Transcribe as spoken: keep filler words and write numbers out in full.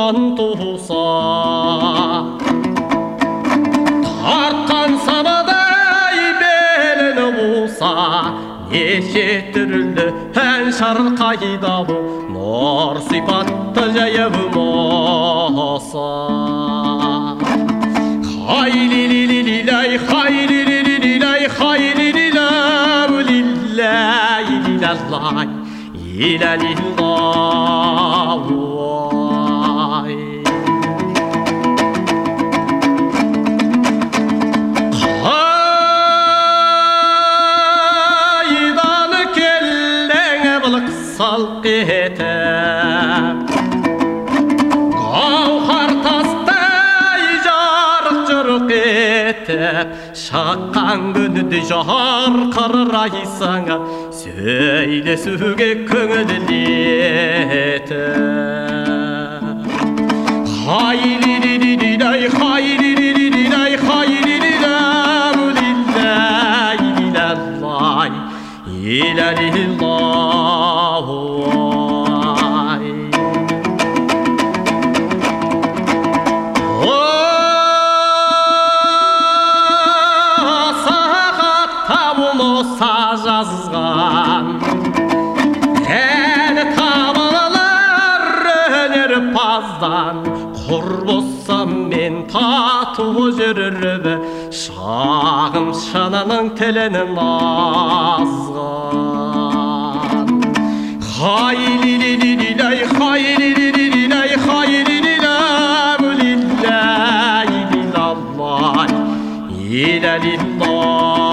қолдан туса, тартқан сабадай беліні буса, неше түрлі ән шырқайды бұл нұр сипатты жайып моса. Хай-ли-ли-ли-ли-лай, хай-ли-ли-ли-ли-лай, хай-ли-ли-ли-лай, лилаллай, илалиллай. Қайдан келдің былық салқ етіп, қауқар тастай жарық жұрық етіп, шаққан күнді жарқырайсың, сөйлесуге көңіл етіп. Хай-ли-ли-ли-ли-лай, хай-ли-ли-ли-ли-лай, хай-ли-ли-ли-лай, лилаллай, илалиллай. Жазған ән табылар өнерпаздан, құр болсам мен тату жүріп, шағым шананың тілінің азған. Хай-ли-ли-ли-лай, хай-ли-ли-ли-лай, хай-ли-ли-ли-лай, лилаллай, илалиллай.